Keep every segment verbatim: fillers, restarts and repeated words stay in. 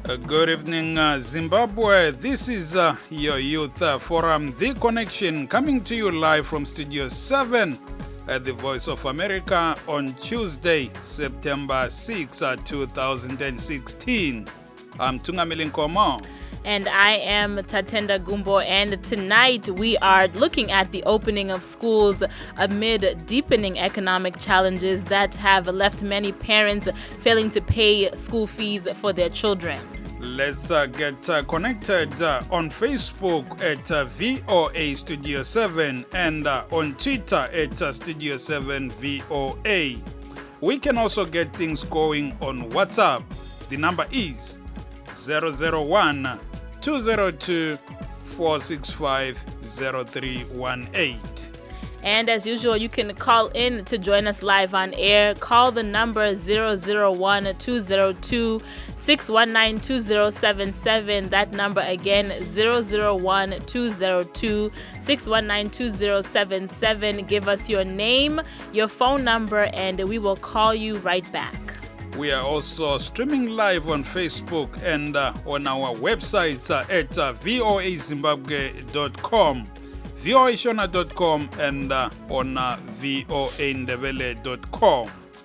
Uh, good evening, uh, Zimbabwe. This is uh, your Youth uh, Forum, The Connection, coming to you live from Studio seven at the Voice of America on Tuesday, September sixth, uh, two thousand sixteen. I'm Tungamili Nkomo. And I am Tatenda Gumbo, and tonight we are looking at the opening of schools amid deepening economic challenges that have left many parents failing to pay school fees for their children. Let's uh, get uh, connected uh, on Facebook at uh, V O A Studio seven and uh, on Twitter at uh, Studio seven V O A. We can also get things going on WhatsApp. The number is zero zero one two zero two four six five zero three one eight. And as usual, you can call in to join us live on air. Call the number zero zero one two zero two six one nine two zero seven seven. That number again, zero zero one two zero two six one nine two zero seven seven. Give us your name, your phone number, and we will call you right back. We are also streaming live on Facebook and uh, on our websites uh, at uh, voa zimbabwe dot com, voa shona dot com, and uh, on uh, voa ndebele dot com.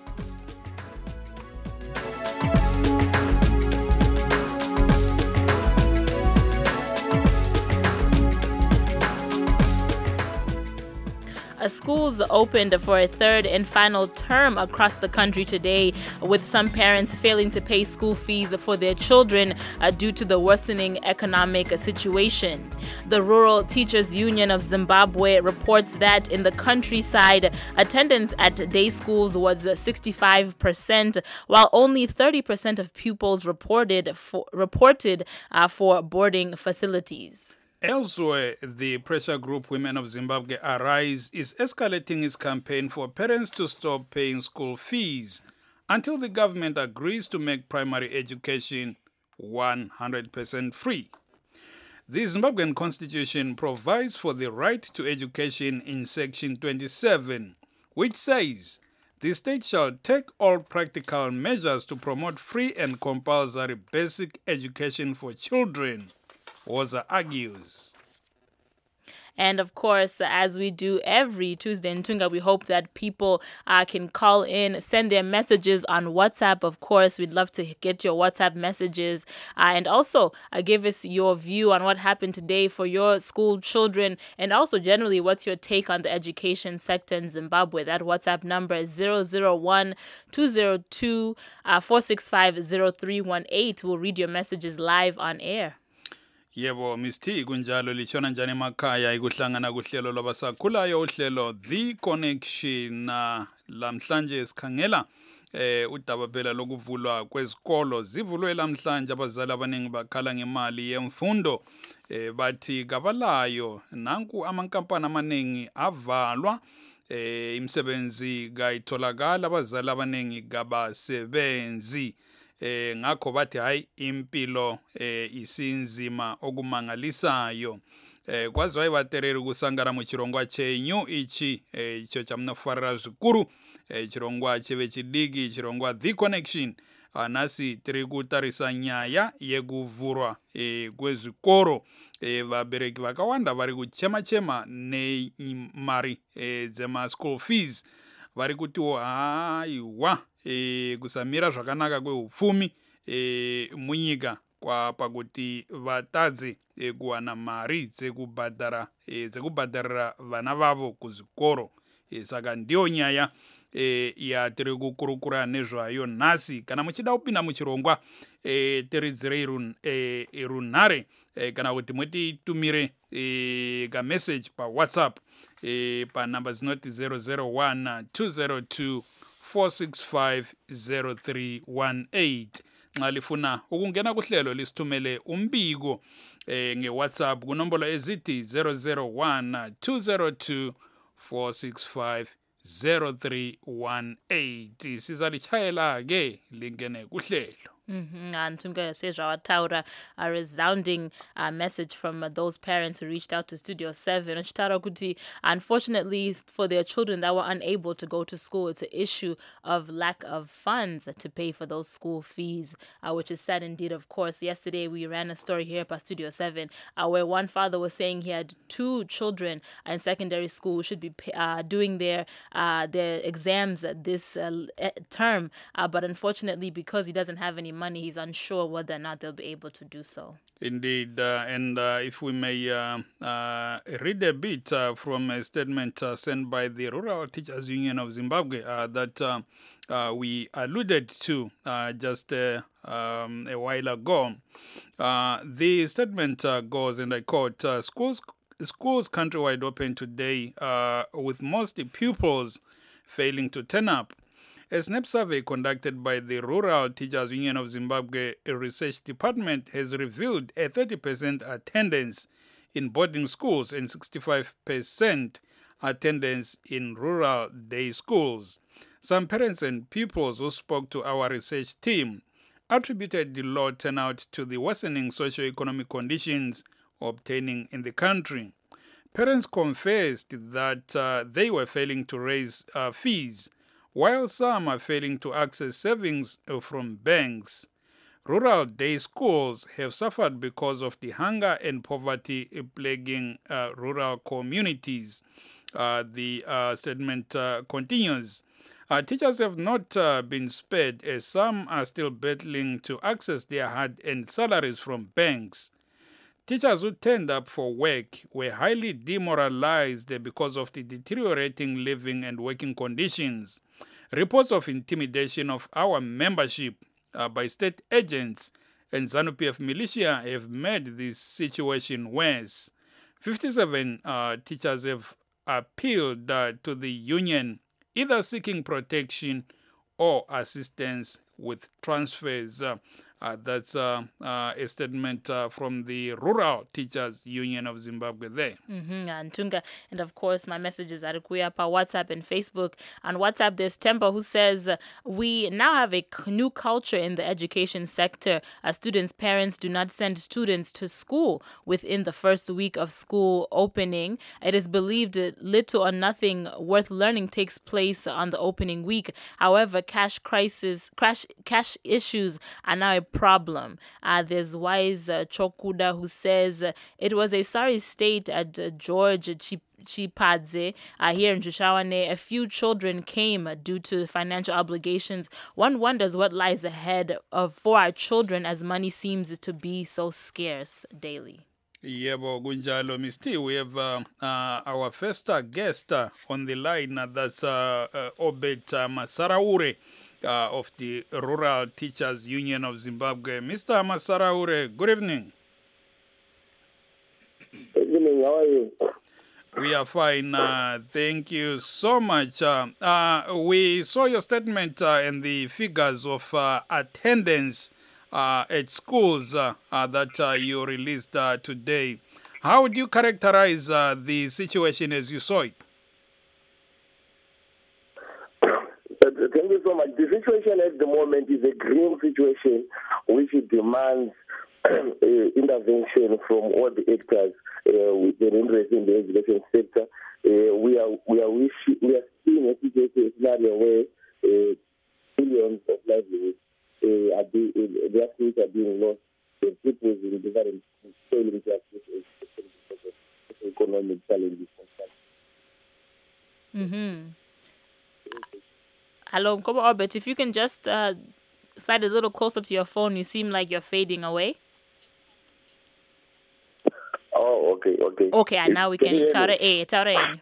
Schools opened for a third and final term across the country today, with some parents failing to pay school fees for their children uh, due to the worsening economic situation. The Rural Teachers Union of Zimbabwe reports that in the countryside, attendance at day schools was sixty-five percent, while only thirty percent of pupils reported for, reported uh, for boarding facilities. Elsewhere, the pressure group Women of Zimbabwe Arise is escalating its campaign for parents to stop paying school fees until the government agrees to make primary education one hundred percent free. The Zimbabwean Constitution provides for the right to education in Section twenty-seven, which says the state shall take all practical measures to promote free and compulsory basic education for children. Woza argues. And of course, as we do every Tuesday in Tunga, we hope that people uh, can call in, send their messages on WhatsApp. Of course, we'd love to get your WhatsApp messages. Uh, and also uh, give us your view on what happened today for your school children. And also generally, what's your take on the education sector in Zimbabwe? That WhatsApp number is zero zero one two zero two four six five zero three one eight. We'll read your messages live on air. Yebo Misti kunjalo lichona njani emakhaya ikuhlangana kuhlelo lwabasakhulayo uhlelo The Connection. Lamhlanje sikhangela eh udaba phela lokuvulwa kwezikolo. Zivulwe lamhlanje, abazali abaningi bakhala ngemali yemfundo eh bathi kabalayo. Nanku amankampani amaningi avalwa, eh imisebenzi kayitholakala, abazali abaningi kabasebenzi. Eh ngakho bathi hayi impilo eh isinzima okumangalisayo. Eh kwazi wayibaterera kusangara mu chirongwa chenyu ichi eh icho chamnafarira zvikuru eh chirongwa cheve chidiki, chirongwa The Connection. Anasi tiri kutarisa nyaya yekuvhurwa eh kwezvikoro. Eh vabereki vakawanda vari kuchema chema nemari eh dzema school fees. Vari kuti haiwa e, kusamira zvakanaka kweupfumi e, munyika kwa pakuti vatadze e, kuwana mari dzekubhadhara e, dzekubhadharira vana vavo kuzvikoro. E, saka ndiyo nyaya e, yatiri kukurukura nezvayo nhasi. Kana muchida kupinda muchirongwa e, tiridzire e, runhare e, kana kuti mutitumire e, ka message pa WhatsApp e, pa number zinoti zero zero one two zero two four six five zero three one eight. Nxa lifuna ukungena kuhlelo lisithumele umbiko e, nge WhatsApp kunombolo ezithi zero zero one two zero two four six five zero three one eight. Sizalichayela ke lingene kuhlelo. Mm-hmm. And Tunga says Taura, a resounding uh, message from uh, those parents who reached out to Studio seven. Chitara Kuti, unfortunately, for their children that were unable to go to school, it's an issue of lack of funds to pay for those school fees, uh, which is sad indeed, of course. Yesterday, we ran a story here at Studio seven uh, where one father was saying he had two children in secondary school who should be uh, doing their, uh, their exams this uh, term, uh, but unfortunately, because he doesn't have any money, he's unsure whether or not they'll be able to do so. Indeed, uh, and uh, if we may uh, uh, read a bit uh, from a statement uh, sent by the Rural Teachers Union of Zimbabwe uh, that uh, uh, we alluded to uh, just uh, um, a while ago. Uh, the statement uh, goes, and I quote, uh, schools, schools countrywide open today uh, with most pupils failing to turn up. A SNAP survey conducted by the Rural Teachers Union of Zimbabwe Research Department has revealed a thirty percent attendance in boarding schools and sixty-five percent attendance in rural day schools. Some parents and pupils who spoke to our research team attributed the low turnout to the worsening socio-economic conditions obtaining in the country. Parents confessed that uh, they were failing to raise uh, fees, while some are failing to access savings from banks. Rural day schools have suffered because of the hunger and poverty plaguing uh, rural communities. Uh, the uh, statement uh, continues. Uh, teachers have not uh, been spared, as some are still battling to access their hard-earned salaries from banks. Teachers who turned up for work were highly demoralized because of the deteriorating living and working conditions. Reports of intimidation of our membership uh, by state agents and ZANU-P F militia have made this situation worse. fifty-seven uh, teachers have appealed uh, to the union, either seeking protection or assistance with transfers. Uh, uh, that's uh, uh, a statement uh, from the Rural Teachers Union of Zimbabwe there. Mm-hmm. And Tunga, and of course, my messages are Kuyapa, WhatsApp and Facebook. On WhatsApp, there's Tempa who says, we now have a new culture in the education sector. As students' parents do not send students to school within the first week of school opening. It is believed little or nothing worth learning takes place on the opening week. However, cash crisis, cash, cash issues are now a problem. Uh, there's Wise uh, Chokuda who says, uh, it was a sorry state at uh, George Chip. Chipadze, uh, here in Jushawane, a few children came due to financial obligations. One wonders what lies ahead of for our children as money seems to be so scarce daily. Yebo kunjalo, Miss T. We have uh, uh, our first uh, guest uh, on the line. Uh, that's uh, uh, Obed uh, Masaraure uh, of the Rural Teachers Union of Zimbabwe. Mister Masaraure, good evening. Good evening. How are you? We are fine. Uh, thank you so much. Uh, uh, we saw your statement uh, and the figures of uh, attendance uh, at schools uh, uh, that uh, you released uh, today. How would you characterize uh, the situation as you saw it? Thank you so much. The situation at the moment is a grim situation which demands uh, intervention from all the actors uh, with an interest in the education sector. Uh, we are we are wishing, we are seeing a situation scenario where uh, billions of livelihoods uh, are being uh, their schools are being lost. The people in different failing to access because of economic challenges. Mm-hmm. Hello, Mkobo Obet. If you can just uh, slide a little closer to your phone, you seem like you're fading away. Oh, okay, okay. Okay, and now we can. can Tara A, Tara A.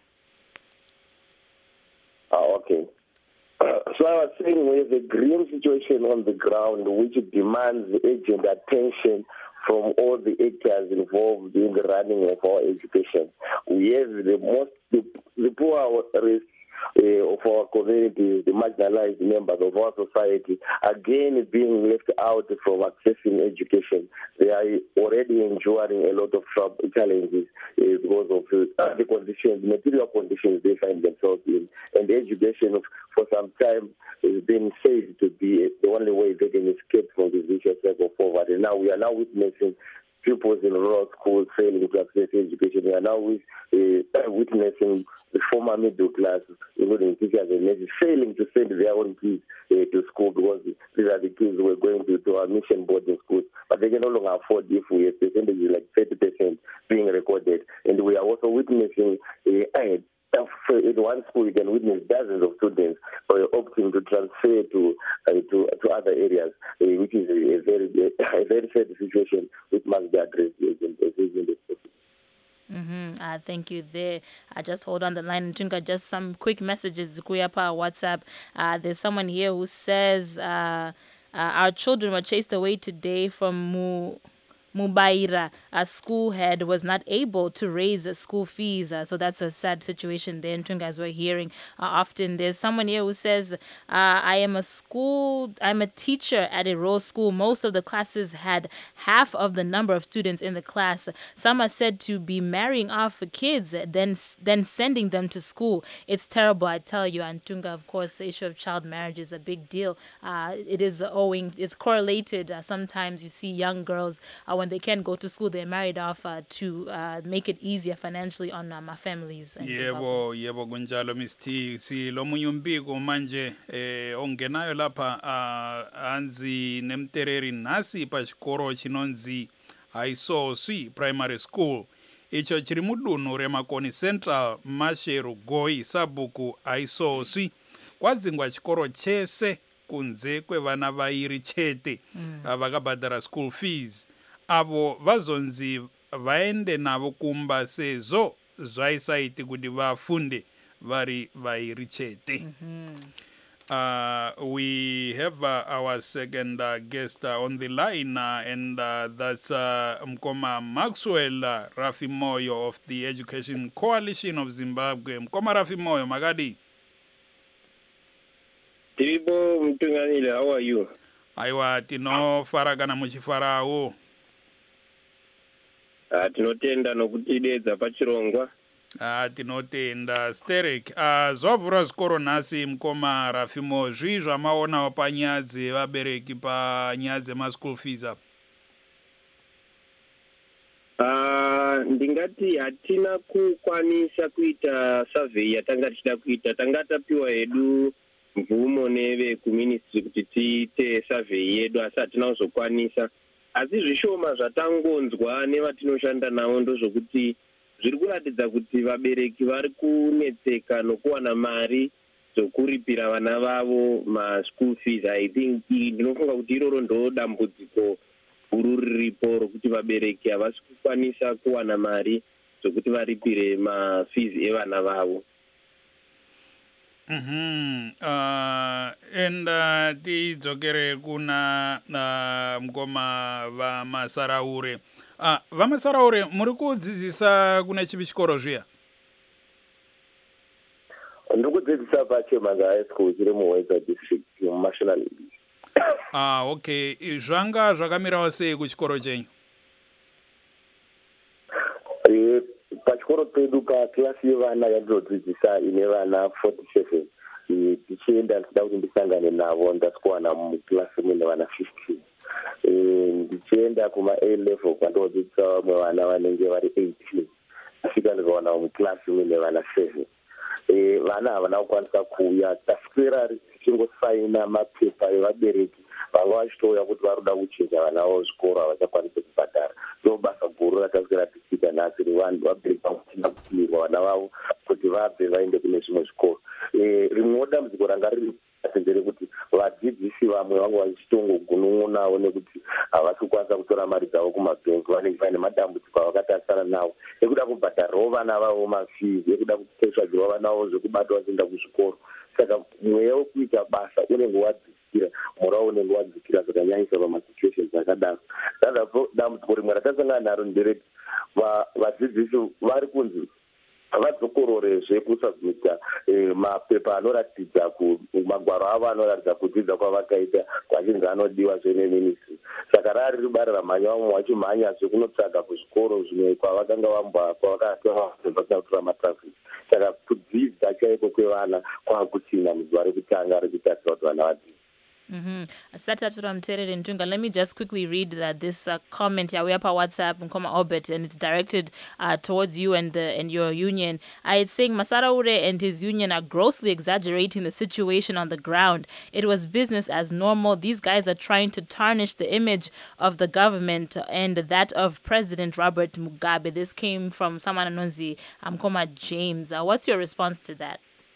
Oh, okay. Uh, so I was saying we have a grim situation on the ground which demands urgent attention from all the actors involved in the running of our education. We have the most, the, the poor uh, of our community, the marginalized members of our society, again being left out from accessing education. They are already enduring a lot of trouble, challenges uh, because of uh, the conditions, material conditions they find themselves in. And education for some time has been said to be the only way they can escape from this vicious cycle of poverty. Now we are now witnessing pupils in rural schools failing to access education. We are now with, uh, witnessing the former middle class, including teachers and nurses, failing to send their own kids uh, to school because these are the kids who are going to, to our mission boarding schools. But they can no longer afford if we have percentages like thirty percent being recorded. And we are also witnessing uh, in one school, you can witness dozens of students uh, opting to transfer to uh, to to other areas, uh, which is a, a very a very sad situation which must be addressed in this. Mm-hmm. Uh, thank you there. Uh, just hold on the line, Tunga. Just some quick messages. Kuyapa WhatsApp. Uh, there's someone here who says uh, uh, our children were chased away today from Mu. Mubaira, a school head, was not able to raise uh, school fees. Uh, so that's a sad situation there in Tunga, as we're hearing uh, often. There's someone here who says, uh, I am a school, I'm a teacher at a rural school. Most of the classes had half of the number of students in the class. Some are said to be marrying off kids, then then sending them to school. It's terrible, I tell you. And Tunga, of course, the issue of child marriage is a big deal. Uh, it is owing, it's correlated. Uh, sometimes you see young girls, uh, when they can't go to school, they're married off uh, to uh, make it easier financially on uh, my families. Yebo, yebo kunjalo Miss T. Si lo munye umbiko manje eh ongenayo lapha uh, anzi nemtereri nasi pa xikolo chinonzi Aisosi Primary School. Icho chiri mudunhu reMakoni Central Masheru Goi Sabuku Aisosi. Kwadzingwa chikoro chese kunze kwevana vairi chete mm. vakabhadhara school fees. Avo vazonzi vaende navo kumba sezo zvaisaiti kuti vafunde vari vairi chete. Mm-hmm. Uh, we have uh, our second uh, guest uh, on the line, uh, and uh, that's uh, Mkoma Maxwell uh, Rafi Moyo of the Education Coalition of Zimbabwe. Mkoma Rafi Moyo, Magadi. Tiribo Mtunganile, how are you? Aiwa, tino faragana muchifarao. Uh, tinotenda nokutidedza pachirongwa. Uh, tinotenda Sterek. Uh, zvavhura zvikoro nhasi Mkoma Rafimo, zvii zvamaonawo panyaya dzevabereki panyaya dzema-school fees apa? Uh, ndingati hatina kukwanisa kuita survey yatanga tichida kuita. Tanga tapiwa hedu mvumo neve kuministry kuti tiite survey yedu, asi hatina kuzokwanisa. Asi zvishoma zvatangonzwa nevatinoshanda navo ndozvokuti zviri kuratidza kuti vabereki vari kunetseka nokuwana mari dzokuripira vana vavo ma-school fees. I think ndinofunga kuti iroro ndo dambudziko guru riripo rokuti vabereki havasi kukwanisa kuwana mari dzokuti varipire ma-fees evana vavo. Mm-hmm. Uh, and uh, tidzokere kuna uh, Mkoma vaMasaraure. Uh, vaMasaraure, muri kudzidzisa kuna chipi chikoro zviya? Ndiri kudzidzisa paChemanga High School chiri muWeza District muMasvinani. Ah, okay. Zvanga zvakamirawo sei kuchikoro chenyu? Eh, pachikoro pedu paklasi yevana yandinodzidzisa ine vana forty-seven. Tichienda ndida kuti ndisangane navo ndasikuwana muklasi mune vana fifteen. Ndichienda kuma-A level kwandodzidzisa vamwe vana vanenge vari eighteen. Asvika ndikawana muklasi mune vana seven. Vana havana kukwanisa kuuya, taswera tichingosaina mapepa evabereki vanga vachitouya kuti varuda kuchinja vana vavo zvikoro havachakwanisi kubhadhara. Ndobasa guru rataswera tichiita nhasi revanhu vabereki vangotina kupimirwa vana vavo kuti vabve vaende kune zvimwe zvikoro. Rimwewo dambudziko ranga riri kuti vadzidzisi vamwe vange vachitongogunun'unawo nekuti havasi kukwanisa kutora mari dzavo kumabhengi, vanenge vaine madambudziko avakatarisana nawo ekuda kubhadharirawo vana vavo mafees, ekuda kutsvagirwa vana vavo zvekubata vachienda kuzvikoro. Saka mweya wekuita basa unenge wadzikira, mora unenge wadzikira, zvakanyanyisa pamasituations akadaro. Dambudziko rimwe ratasangana naro ndereti vadzidzisi vari kunzi vadzokororezve kusubmita mapepa anoratidza magwaro avo anoratidza kudzidza kwavakaita kwachinzi anodiwa zveneministry. Saka rari ribare ramhanya vamwe vachimhanyazve kunotsvaga kuzvikoro zvimwe kwavakanga vambwa kwavakatora matrafiki. Saka kudzidza chaiko kwevana kwakutina muzuva rekutanga rekutarisa kuti vana vadzidza. Mm-hmm. Satatura Mterere Ntunga, let me just quickly read that this uh, comment yeah, we have our WhatsApp Nkoma Obet, and it's directed uh, towards you and the, and your union. Uh, it's saying Masaraure and his union are grossly exaggerating the situation on the ground. It was business as normal. These guys are trying to tarnish the image of the government and that of President Robert Mugabe. This came from someone Anonzi Nkoma James. Uh, what's your response to that?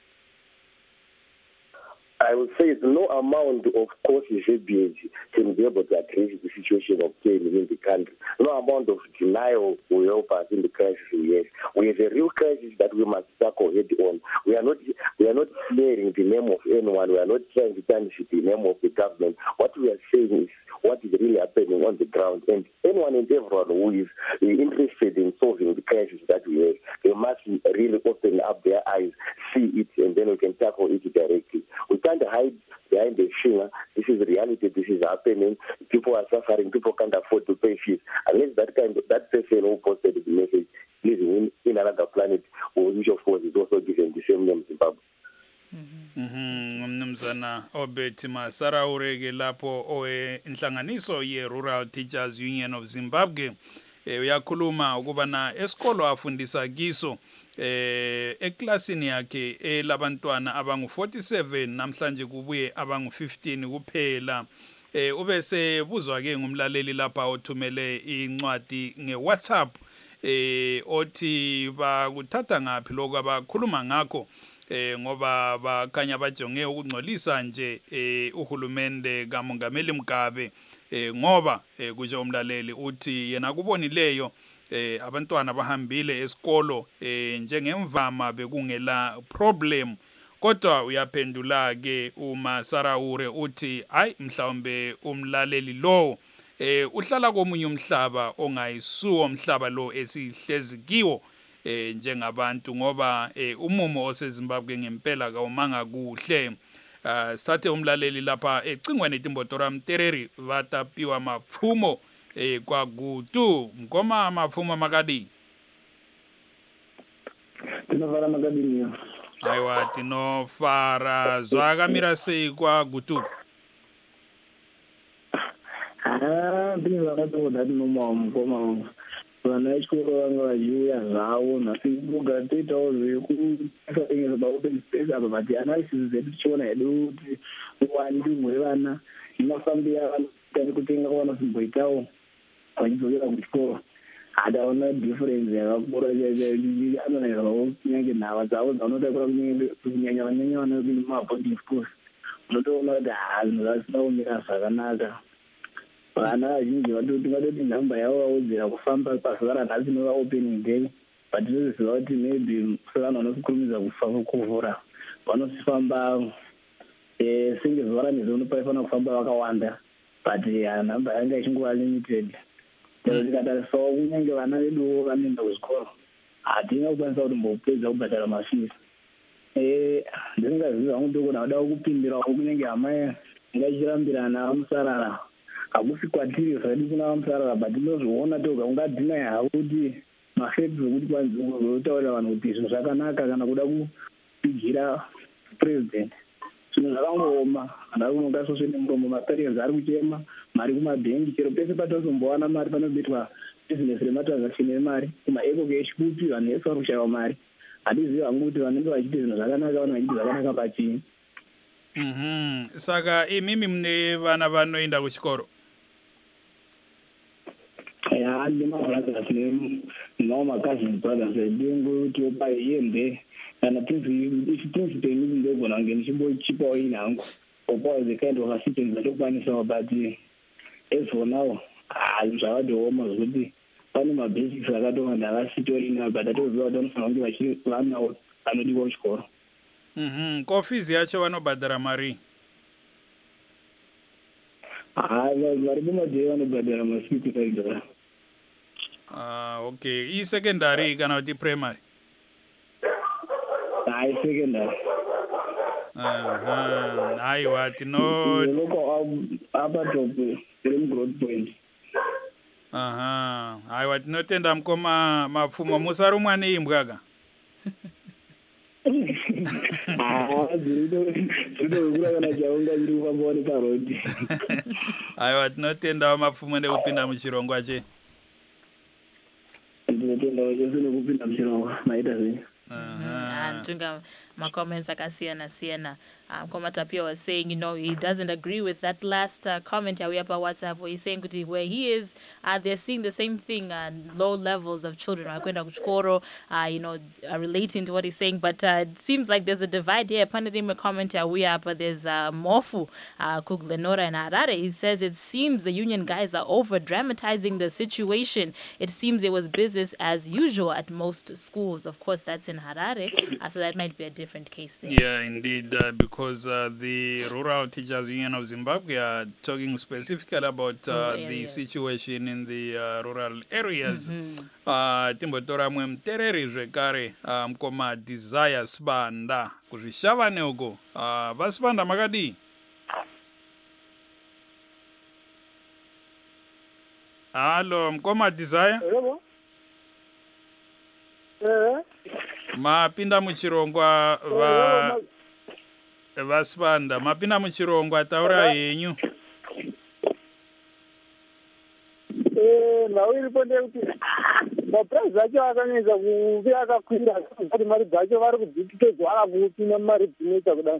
I would say no amount of courses can be able to address the situation of pain in the country. No amount of denial will help us in the crisis we have. We have a real crisis that we must tackle head on. We are not we are not smearing the name of anyone. We are not trying to tarnish the name of the government. What we are saying is what is really happening on the ground. And anyone and everyone who is interested in solving the crisis that we have, they must really open up their eyes, see it, and then we can tackle it directly. We can't hide behind the finger. This is reality. This is happening. People are suffering. People can't afford to pay fees. Unless that kind of, that person who posted the message living in, in another planet, which of course is also given the same name, Zimbabwe. Mnumzana Obet Masaraure ke lapho owe inhlanganiso ye Rural Teachers Union of Zimbabwe uyakhuluma ukuba na esikolo afundisa kiso eh eklasini yakhe elabantwana abangu forty-seven namhlanje kubuye abangu fifteen kuphela. Eh ubese buzwa ke ngumlaleli lapha othumele incwadi ngeWhatsApp eh othi bakuthatha ngapi lokho abakhuluma ngakho eh ngoba bakhanya bajonge ukungcolisa nje eh uhulumende kaMongameli Mugabe eh ngoba eh kusho umlaleli uthi yena kubonileyo eh abantwana bahambile esikolo eh njengemvama bekungela problem, kodwa uyaphendula ke uma Saraure uthi ay mhlawumbe umlaleli lo eh uhlala komunye umhlaba ongayisuwo umhlaba lo esihlezi kiwo eh njengabantu ngoba eh umumo oseZimbabwe ngempela kawumanga kuhle. Uh, sathe umlaleli lapha ecingweni Timbotora Mterere vatapiwa mapfumo eh kwakutu ngoma mapfumo makadi tinofara makadini aiwa tinofara zvakamira sei kwakutu ah ndini vakatoda tinoma mukoma vana vechikoro vanga vachiuya zvavo nhasi kuga toitawo zvekusaengeza paopen space apa but analysis dzedu tichiona hedu kuti uwandi hwevana inofambira vanotani kutenga kwana simboitawo vachidzokera kuchikoro hadaona difference yakakura anonaizvawo kunyange nhava dzavo dzavanotakura kunyanya vanyanya vanopinda mumaboarding schools unotoona kuti ha zvinhu zvasina kumira zvakanaka. Vana vazhinji vatoti vatoti nhamba yavo vaudzira kufamba pazuva ranhasi nova opening day, but tinoziva kuti maybe sevanhu vanokurumidza kuvhura vanosifamba senge zuva ranhasi unopaifanira kufamba vakawanda, but nhamba yanga ichingova limited. Tikatarisawo kunyange vana veduwo vanoenda kuzvikoro hatina kukwanisa kuti mbopedza kubhadhara mafees. Ndingaziva hangu ndokona vadawo kupindirawo kunyange hama ingachirambirana vamusarara hakusi kwatiri zvadi kuna vamusarara, but tinozviona toga ungadhina yahavo kuti mafeksi okuti kwanzi kuzotaurira vanhu kuti zvinhu zvakanaka kana kuda kupigira president. Zvinhu zvakangooma, vanhu vakasosvene muromo, maparents ari kuchema, mari kumabhengi, chero pese patozombowana mari panoitwa business rematransaction emari kumaeco cash kupi vanhu vese vari kushayiwa mari. Hatiziva hangu kuti vanenge vachiti zvinhu zvakanaka vanhu vachiti zvakanaka pachii. Mhm. Saka imimi mune vana vanoenda kuchikoro. Ya ndima brothers ne no my cousin brothers dingo to buy yende and I think if things they need to go and get boy cheaper in angu or boy the kind of assistance that open so but as for now I shall do almost with the one of my basics I don't want that situation but I don't don't sound like you run out and the watch score. Mhm. Coffees yacho vanobhadhara mari. Ah, vari kumadheva vanobhadhara masiku saidora. Ah, okay. I secondary kana kuti primary? hayi secondary. Aha, hayi wathi no. Loko apa top rim growth point. Aha, hayi wathi no tenda mkoma mapfumo musarumwa neimbwa ka. Ah, zvido zvido kura kana jaunga zviri kufamba wani parodi. Hayi wathi no tenda mapfumo nekupinda muchirongwa che. Ndinotenda kuti nekupinda muchirongwa maita sei. And Tunga, my comments like Sienna Sienna. Um, Komatapia was saying, you know, he doesn't agree with that last uh, comment we have on WhatsApp where he's saying where he is, uh, they're seeing the same thing, uh, low levels of children are going to Kuchkoro, uh, you know, uh, relating to what he's saying. But uh, it seems like there's a divide here. Panadima comment we have, but there's uh, Mofu, uh, Kuglenora and Harare. He says it seems the union guys are over dramatizing the situation. It seems it was business as usual at most schools. Of course, that's in Harare, uh, so that might be a different case there. Yeah, indeed, uh, because uh, the Rural Teachers Union of Zimbabwe are talking specifically about uh, the situation in the uh, rural areas. Timbotora mwe mtereri zvekare mkoma Desire Sibanda kuzvishava neuko. Vasibanda makadi? Halo, mkoma Desire? Hello. Eh. Mapinda muchirongwa va Vasibanda, mapinda muchirongwa taura yenyu. Eh, nawe iripo ndekuti maprice acho akanyaisa kuvi akakwira kuti mari dzacho vari kudzitotedzwa kupinda mari dzinoita kudai.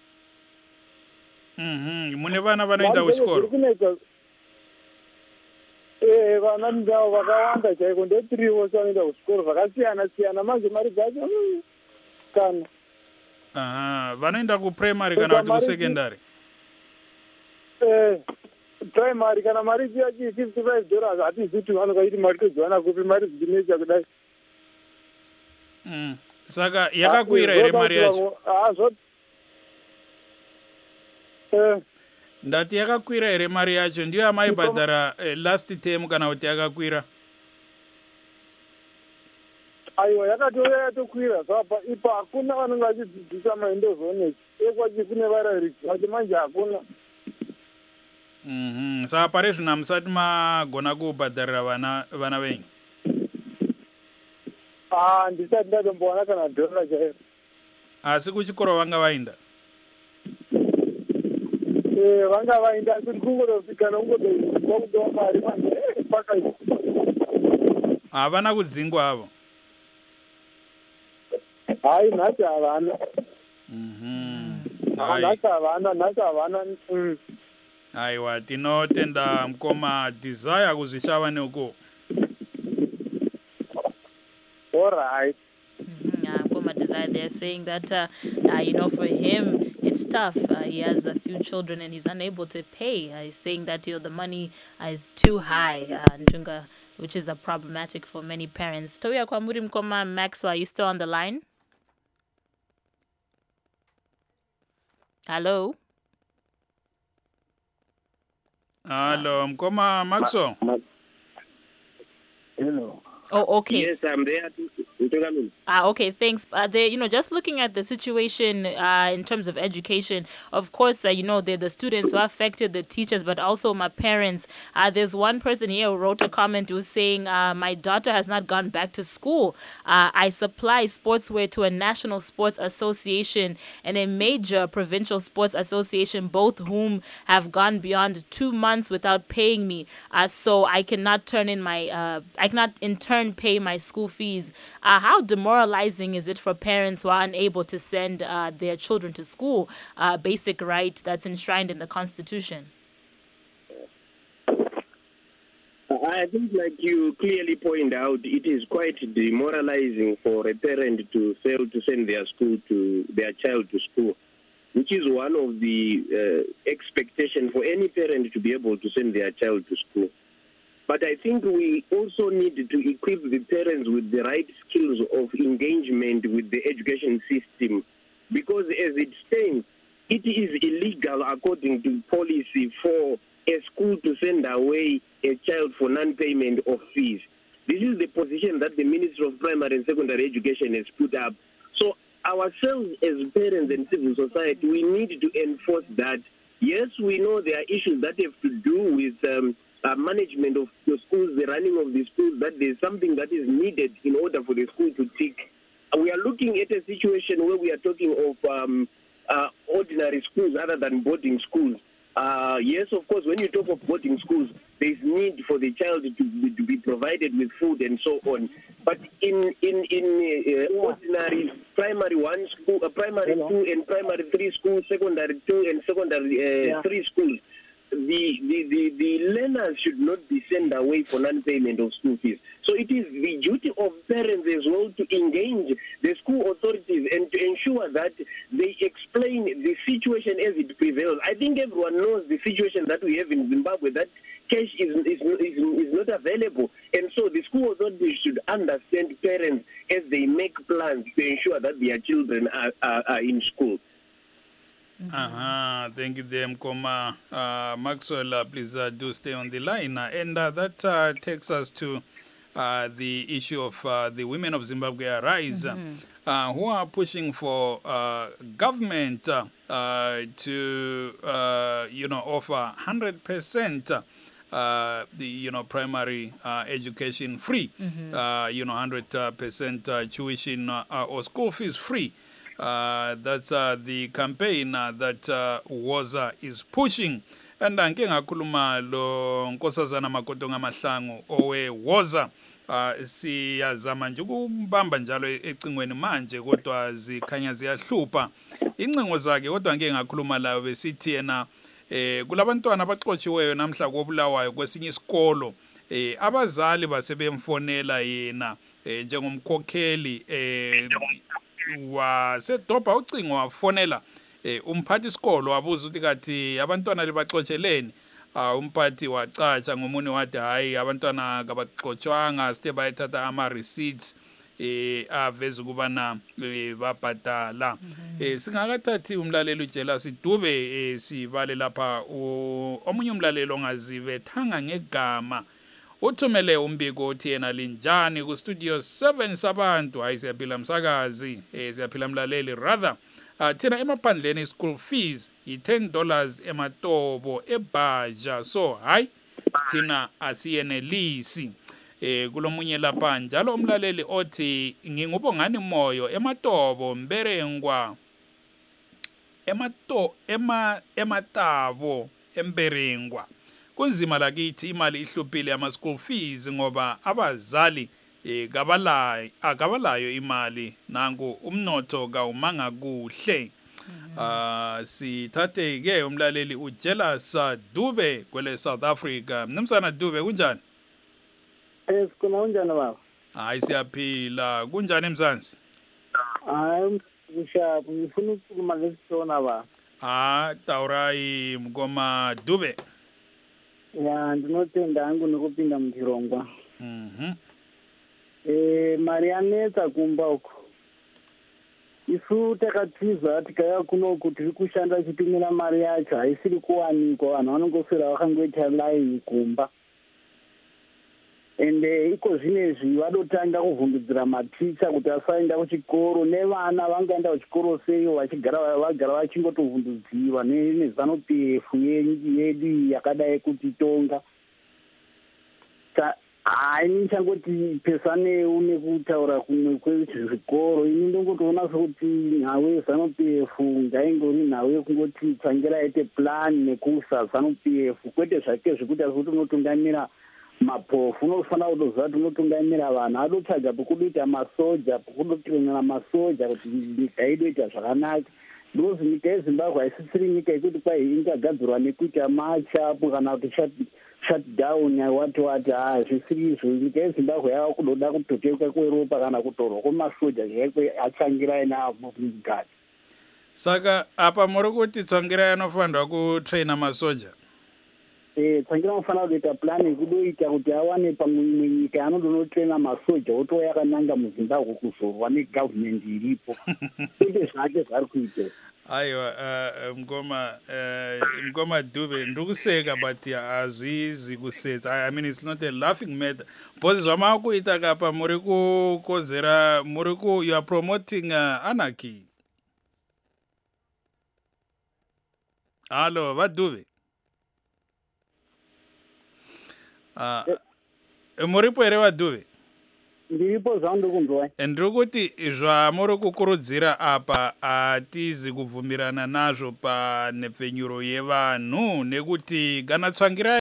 Mhm, mune vana vanoenda kuchikoro. Eh, vana ndavo vakawanda chaiko ndetiriwo vanoenda kuchikoro vakasiyana siyana manje mari dzacho kana. Aha, vanoenda kuprimary kana kuti kusekondari? Eh, primary kana mari chiyachi fifty-five dollars hatizivi kuti vanokaiti mari todziwana kupi mari dzinoita kudai. Mm. Saka yakakwira here mari yacho? Ah, zvo. Eh. Ndati yakakwira here mari yacho ndiyo amaibhadhara eh, last term kana kuti yakakwira? Aiwa yakatouya yatokwira saka ipa hakuna vanenge vachidzidzisa maendozonesi ekwachi kune varairidzi vacho manje hakuna. Mhm, saka pari zvino hamusati magona kubhadharira vana vana venyu? Ah, ndisati ndatombowana kana dhora chairo. Asi kuchikoro vanga vaenda? Eh, vanga vaenda asi kungotosvika nongotoa kutoa mari manje pakaita. Havana kudzingwa avo? Hai, nhasi havana. Mhm. Nhasi havana, nhasi havana. Aiwa, tinotenda mkoma Desire kuzvishava neuko. All right. Mm-hmm. Yeah, Mkoma Desire, they're saying that, uh, uh, you know, for him, it's tough. Uh, he has a few children and he's unable to pay. Uh, he's saying that, you know, the money uh, is too high, uh, Njunga, which is a problematic for many parents. Toya Kwamuri Mkoma Maxwell, are you still on the line? Hello? Hello, Mkoma Maxwell. Hello. Oh, okay. Yes, I'm there. Ah, okay, thanks. Uh, they, you know, just looking at the situation uh, in terms of education, of course, uh, you know, they're the students who are affected, the teachers, but also my parents. Uh, there's one person here who wrote a comment who was saying, uh, my daughter has not gone back to school. Uh, I supply sportswear to a national sports association and a major provincial sports association, both whom have gone beyond two months without paying me. Uh, so I cannot turn in my, uh, I cannot in turn pay my school fees. Uh, how demoralizing is it for parents who are unable to send uh, their children to school, uh, basic right that's enshrined in the Constitution? I think, like you clearly point out, it is quite demoralizing for a parent to fail to send their school to their child to school, which is one of the uh, expectations for any parent to be able to send their child to school. But I think we also need to equip the parents with the right skills of engagement with the education system, because as it stands, it is illegal according to policy for a school to send away a child for non-payment of fees. This is the position that the Ministry of Primary and Secondary Education has put up. So ourselves as parents and civil society, we need to enforce that. Yes, we know there are issues that have to do with um, uh, management of the schools, the running of the schools, that there's something that is needed in order for the school to tick. We are looking at a situation where we are talking of um, uh, ordinary schools other than boarding schools. Uh, yes, of course, when you talk of boarding schools, there is need for the child to be, to be provided with food and so on. But in in in uh, ordinary primary one school, uh, primary Hello. two and primary three schools, secondary two and secondary uh, yeah. three schools, the, the, the, the learners should not be sent away for non-payment of school fees. So it is the duty of parents as well to engage the school authorities and to ensure that they explain the situation as it prevails. I think everyone knows the situation that we have in Zimbabwe, that cash is, is, is, is not available. And so the school authorities should understand parents as they make plans to ensure that their children are, are, are in school. Uh-huh. Thank you, them, Koma. Uh, Maxwell, uh, please uh, do stay on the line. Uh, and uh, that uh, takes us to uh, the issue of uh, the women of Zimbabwe Arise, mm-hmm. uh, who are pushing for uh, government uh, uh, to, uh, you know, offer one hundred percent uh, the, you know, primary uh, education free, mm-hmm. uh, you know, one hundred percent uh, tuition uh, or school fees free. Uh, that's uh, the campaign uh, that uh, Woza is pushing. And ngike ngakhuluma lo Nkosazana Makoto Ngamahlangu owe Woza uh, siyazama nje ukumbamba njalo ecingweni manje kodwa zikhanya ziyahlupha incingo zakhe kodwa ngike ngakhuluma lawo besithi yena eh kulabantwana abaxotshiweyo namhla kobulawayo kwesinye isikolo eh abazali basebemfonela yena eh njengomkhokheli eh wasedobha ucingo wafonela eh umphathi isikolo wabuza ukuthi kathi abantwana libaxotsheleni ah umphathi wacatsha ngomunye wathi hayi abantwana kabaxotshwanga sithe bayithatha ama receipts eh aveza ukubana babhadala eh singakathathi umlaleli utshela sidube sibale lapha omunye umlaleli ongazive thanga ngegama uthumele umbiko uthi yena linjani ku studio seven sabantu hayi siyaphila msakazi eh siyaphila mlaleli rather uh, thina emaphandleni school fees yi ten dollars ematobo eBhaja so hayi thina asiyenelisi eh kulomunye lapha njalo umlaleli othi ngingubongani moyo ematobo mberengwa emato ema ematabo emberengwa kunzima lakithi imali ihluphile ama school fees ngoba abazali eh kabalayo akabalayo imali nangu umnotho kawumanga kuhle. Ah sithathe ke umlaleli uJealous Dube kwele South Africa. Mnumzana Dube kunjani? Eh sikona kunjani baba? Hayi siyaphila. Kunjani emzansi? Hayi ngishapha ngifuna ukukhuluma lesona baba. Ah Taurai Mgoma Dube. Ya ndinotenda hangu nekupinda muchirongwa. Mhm. Eh mari yanetsa kumba uko. Isu takatiza tikaya kuno kuti tiri kushanda chipimira mari yacho haisiri kuwanikwa vanhu vanongofira vakangoita line kumba. Ende iko zvinezvi vadotanga kuvhundudzira maticha kuti asaenda kuchikoro nevana vangaenda kuchikoro sei vachigara vagara vachingotovhundudziwa nezanopi efu yedu yakadai kuti tonga. Hai nichangoti pesaneu nekutaura kumwe kwezvikoro ini ndongotoona sokuti nhawe zanopi efu ngaingori nhawe yekungoti tsangira ite plan nekusa zanopi efu kwete zvake zvekuti azoti unotungamira mapofu unofanira kutoziva kuti unotungamira vanhu adotsvaga pokudoita masoja pokudotironera masoja kuti nyika yedu ita zvakanaka because nyika yezimbabwe haisisiri nyika yekuti kwai ingagadzirwa nekuita machapu kana kuti shut down wati wati ah zvisiri izvo nyika yezimbabwe yava kudoda kutoteka kweropa kana kutorwa kwemasoja zvaikwe achangirai navo mugati. Saka apa muri kuti tsangirai anofanirwa kutraina masoja? Eh tsangira anofanira kuita plan yekudoita kuti awane pamwe nyika anodonotraina masoja otova yakananga muzimbabwe kuzorwa negovernment iripo. Kwete zvake zvari kuita. aiwa uh, mngoma uh, mngoma Dube ndikuseka but azvizi kusetsa. I mean it's not a laughing matter because zvamakuita kapa muri kukozera muri ku you are promoting uh, anarchy. Allo vaDube uh, muripo here vaDube? Ndiripo zvangu kunzwa. Ndiri kuti zvamuri kukurudzira apa hatizi kubvumirana nazvo panhepfenyuro yevanhu nekuti kana tsvangira